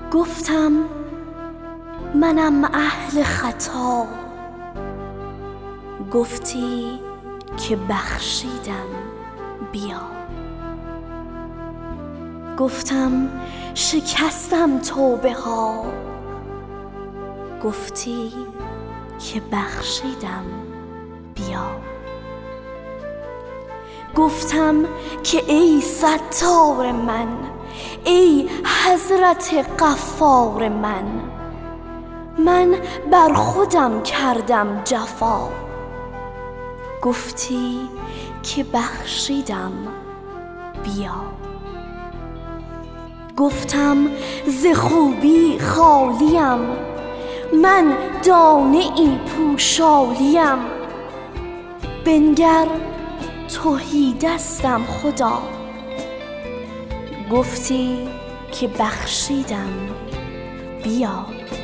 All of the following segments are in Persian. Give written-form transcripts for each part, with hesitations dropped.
گفتم منم اهل خطا، گفتی که بخشیدم بیا. گفتم شکستم توبه ها، گفتی که بخشیدم بیا. گفتم که ای ستار من، ای حضرت غفار من بر خودم کردم جفا، گفتی که بخشیدم بیا. گفتم ز خوبی خالیم، من دانه ای پوشالیم، بنگر تهیدستم خدا، گفتی که بخشیدم بیا.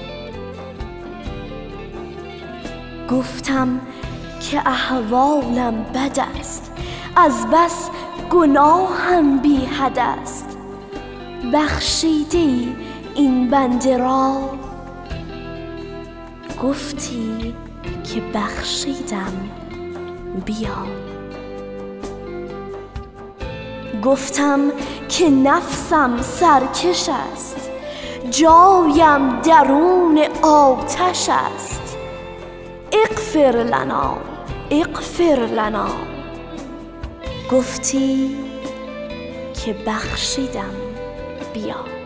گفتم که احوالم بد است، از بس گناهم بی حد است، بخشیدی این بنده را، گفتی که بخشیدم بیا. گفتم که نفسم سرکش است، جایم درون آتش است، اغفر لنا اغفر لنا، گفتی که بخشیدم بیا.